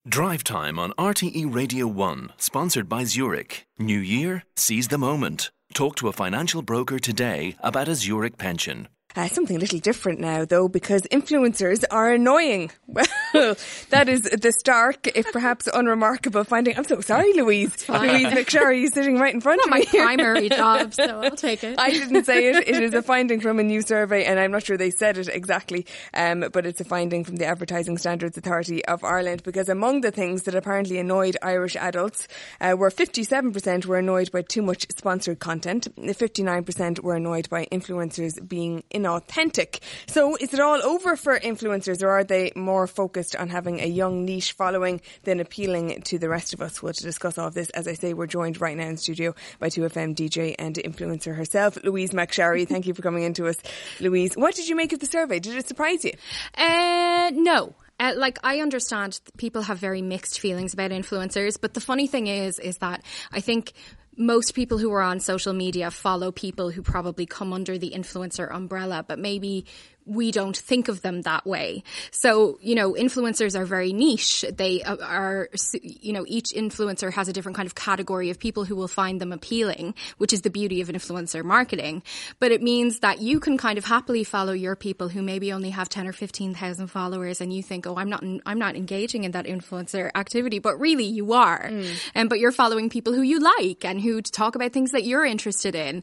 Drive Time on RTE Radio 1, sponsored by Zurich. New year, seize the moment. Talk to a financial broker today about a Zurich pension. Something a little different now, though, because influencers are annoying. Well, that is the stark, if perhaps unremarkable finding. I'm so sorry, Louise. Louise McSharry is sitting right in front of me. Not my primary job, so I'll take it. I didn't say it. It is a finding from a new survey, and I'm not sure they said it exactly, but it's a finding from the Advertising Standards Authority of Ireland, because among the things that apparently annoyed Irish adults were 57% were annoyed by too much sponsored content, 59% were annoyed by influencers being inauthentic. So is it all over for influencers, or are they more focused on having a young niche following than appealing to the rest of us? Well, to discuss all of this, as I say, we're joined right now in studio by 2FM DJ and influencer herself, Louise McSharry. Thank you for coming into us, Louise. What did you make of the survey? Did it surprise you? No. I understand people have very mixed feelings about influencers, but the funny thing is that I think most people who are on social media follow people who probably come under the influencer umbrella, but maybe we don't think of them that way. So, influencers are very niche. They are, each influencer has a different kind of category of people who will find them appealing, which is the beauty of influencer marketing. But it means that you can kind of happily follow your people who maybe only have 10 or 15,000 followers, and you think, oh, I'm not engaging in that influencer activity, but really you are. But you're following people who you like and who talk about things that you're interested in.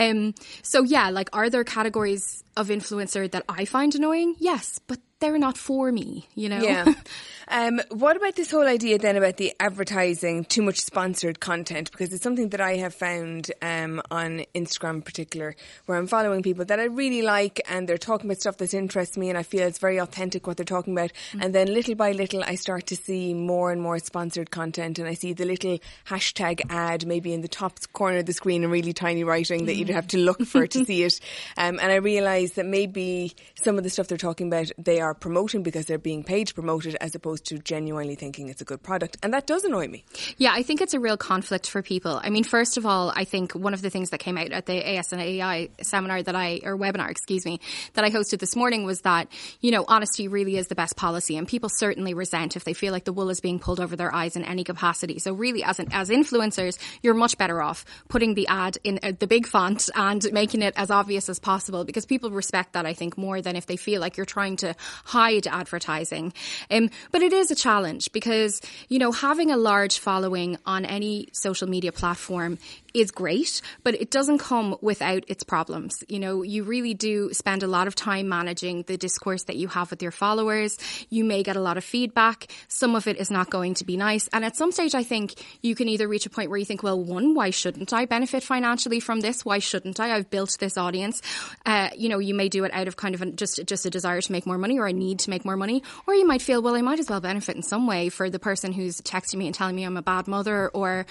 Are there categories of influencer that I find annoying? Yes, but they're not for me, Yeah. What about this whole idea then about the advertising, too much sponsored content? Because it's something that I have found on Instagram in particular, where I'm following people that I really like and they're talking about stuff that interests me and I feel it's very authentic what they're talking about. And then little by little I start to see more and more sponsored content, and I see the little hashtag ad maybe in the top corner of the screen in really tiny writing that you'd have to look for to see it. And I realise that maybe some of the stuff they're talking about they are promoting because they're being paid to promote it, as opposed to genuinely thinking it's a good product. And that does annoy me. Yeah, I think it's a real conflict for people. I mean, first of all, I think one of the things that came out at the ASNAI webinar that I hosted this morning was that, honesty really is the best policy, and people certainly resent if they feel like the wool is being pulled over their eyes in any capacity. So really, as influencers, you're much better off putting the ad in the big font and making it as obvious as possible, because people respect that, I think, more than if they feel like you're trying to hide advertising. But it is a challenge because, having a large following on any social media platform is great, but it doesn't come without its problems. You really do spend a lot of time managing the discourse that you have with your followers. You may get a lot of feedback. Some of it is not going to be nice. And at some stage, I think you can either reach a point where you think, well, one, why shouldn't I benefit financially from this? Why shouldn't I? I've built this audience. You may do it out of kind of just a desire to make more money or a need to make more money. Or you might feel, well, I might as well benefit in some way for the person who's texting me and telling me I'm a bad mother, or,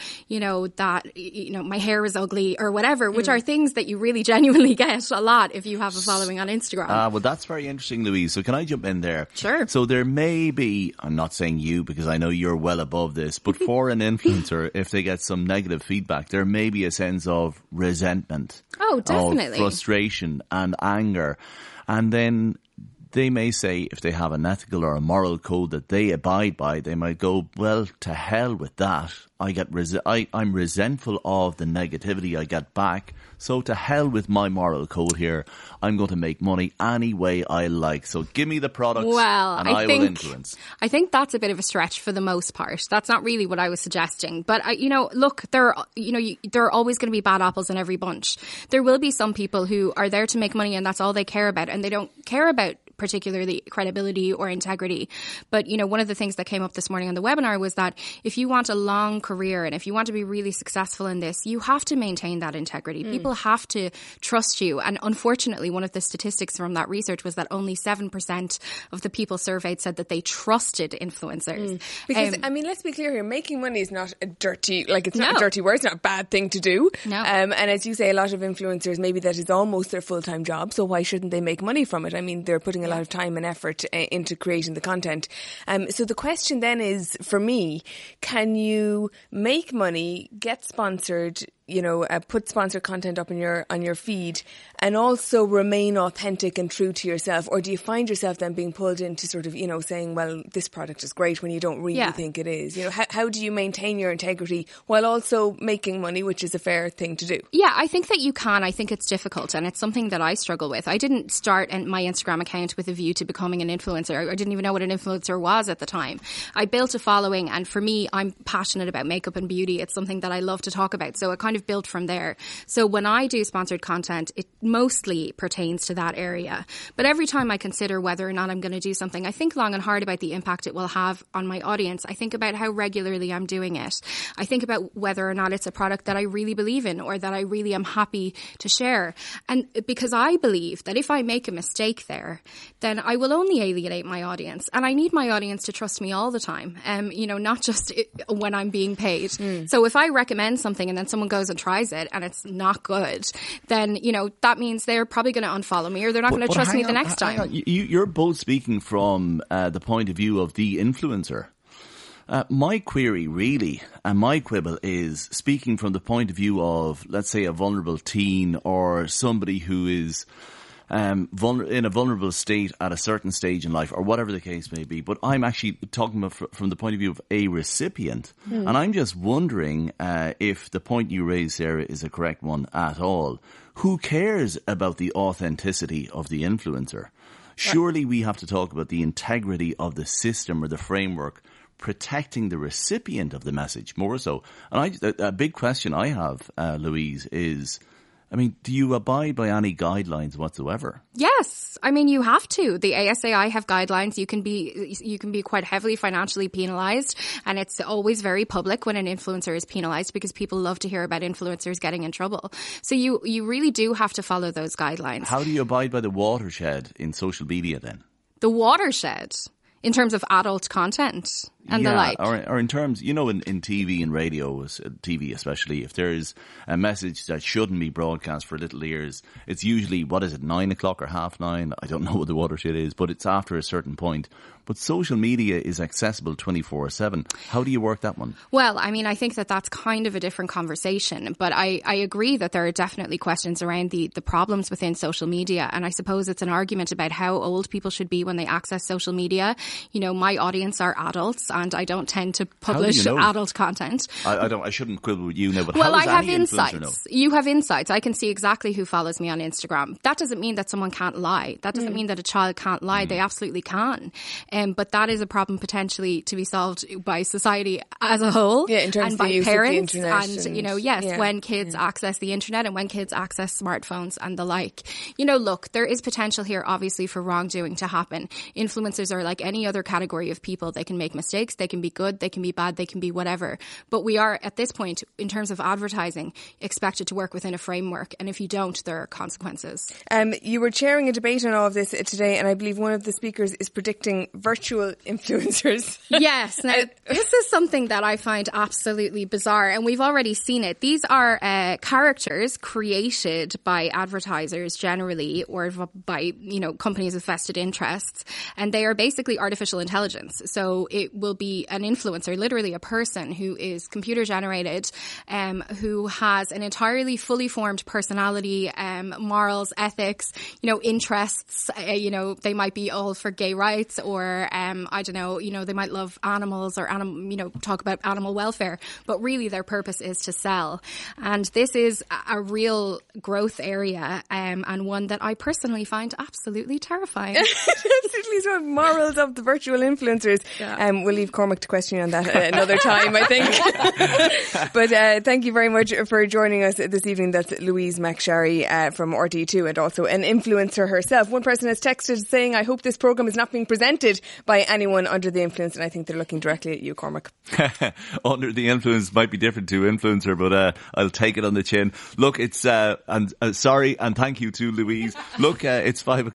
my hair is ugly or whatever, which are things that you really genuinely get a lot if you have a following on Instagram. Well, that's very interesting, Louise. So can I jump in there? Sure. So there may be, I'm not saying you because I know you're well above this, but for an influencer, if they get some negative feedback, there may be a sense of resentment. Oh, definitely. Of frustration and anger. And then they may say, if they have an ethical or a moral code that they abide by, they might go, well, to hell with that. I'm resentful of the negativity I get back. So to hell with my moral code here. I'm going to make money any way I like. So give me the products and I will influence. I think that's a bit of a stretch for the most part. That's not really what I was suggesting. But, look, there are always going to be bad apples in every bunch. There will be some people who are there to make money and that's all they care about, and they don't care about particularly credibility or integrity. But, one of the things that came up this morning on the webinar was that if you want a long career and if you want to be really successful in this, you have to maintain that integrity. People have to trust you. And unfortunately, one of the statistics from that research was that only 7% of the people surveyed said that they trusted influencers. Because, let's be clear here, making money is not a dirty, it's not a dirty word, it's not a bad thing to do. No. And as you say, a lot of influencers, maybe that is almost their full-time job, so why shouldn't they make money from it? I mean, they're putting a lot of time and effort into creating the content. So the question then is, for me, can you make money, get sponsored, put sponsored content up on your feed and also remain authentic and true to yourself? Or do you find yourself then being pulled into sort of, saying, well, this product is great when you don't really think it is? How do you maintain your integrity while also making money, which is a fair thing to do? Yeah, I think that you can. I think it's difficult, and it's something that I struggle with. I didn't start my Instagram account with a view to becoming an influencer. I didn't even know what an influencer was at the time. I built a following, and for me, I'm passionate about makeup and beauty. It's something that I love to talk about. So it kind of built from there. So when I do sponsored content, it mostly pertains to that area. But every time I consider whether or not I'm going to do something, I think long and hard about the impact it will have on my audience. I think about how regularly I'm doing it. I think about whether or not it's a product that I really believe in or that I really am happy to share. And because I believe that if I make a mistake there, then I will only alienate my audience. And I need my audience to trust me all the time, not just when I'm being paid. So if I recommend something and then someone goes and tries it and it's not good, then, that means they're probably going to unfollow me or they're not going to trust me the next time. You're both speaking from the point of view of the influencer. My query really, and my quibble is speaking from the point of view of, let's say, a vulnerable teen or somebody who is in a vulnerable state at a certain stage in life or whatever the case may be. But I'm actually talking about from the point of view of a recipient. And I'm just wondering if the point you raised, Sarah, is a correct one at all. Who cares about the authenticity of the influencer? Surely we have to talk about the integrity of the system or the framework protecting the recipient of the message more so. And a big question I have, Louise, is, do you abide by any guidelines whatsoever? Yes. You have to. The ASAI have guidelines. You can be quite heavily financially penalized, and it's always very public when an influencer is penalized because people love to hear about influencers getting in trouble. So you really do have to follow those guidelines. How do you abide by the watershed in social media then? The watershed? In terms of adult content and the like. Or in terms, in TV and radio, TV especially, if there's a message that shouldn't be broadcast for little ears, it's usually, 9 o'clock or 9:30? I don't know what the watershed is, but it's after a certain point. But social media is accessible 24/7. How do you work that one? Well, I think that's kind of a different conversation. But I agree that there are definitely questions around the problems within social media. And I suppose it's an argument about how old people should be when they access social media. My audience are adults and I don't tend to publish adult content. I shouldn't quibble with you now, but well, how does I have any insights. Know? You have insights. I can see exactly who follows me on Instagram. That doesn't mean that someone can't lie. That doesn't mean that a child can't lie. They absolutely can. But that is a problem potentially to be solved by society as a whole, in terms and of by the use parents, of the internet when kids access the internet and when kids access smartphones and the like. Look, there is potential here, obviously, for wrongdoing to happen. Influencers are like any other category of people. They can make mistakes. They can be good. They can be bad. They can be whatever. But we are at this point, in terms of advertising, expected to work within a framework. And if you don't, there are consequences. You were chairing a debate on all of this today, and I believe one of the speakers is predicting virtual influencers. Yes. Now, this is something that I find absolutely bizarre, and we've already seen it. These are characters created by advertisers generally, or by, companies with vested interests, and they are basically artificial intelligence. So it will be an influencer, literally a person who is computer generated, who has an entirely fully formed personality, morals, ethics, interests. They might be all for gay rights, or I don't know, they might love animals or talk about animal welfare, but really their purpose is to sell. And this is a real growth area, and one that I personally find absolutely terrifying. Absolutely. So morals of the virtual influencers. Yeah. We'll leave Cormac to question you on that another time, I think. But thank you very much for joining us this evening. That's Louise McSharry from RTÉ2, and also an influencer herself. One person has texted saying, I hope this programme is not being presented by anyone under the influence, and I think they're looking directly at you, Cormac. Under the influence might be different to influencer, but I'll take it on the chin. Look, it's sorry, and thank you to Louise. Look, it's 5 o'clock.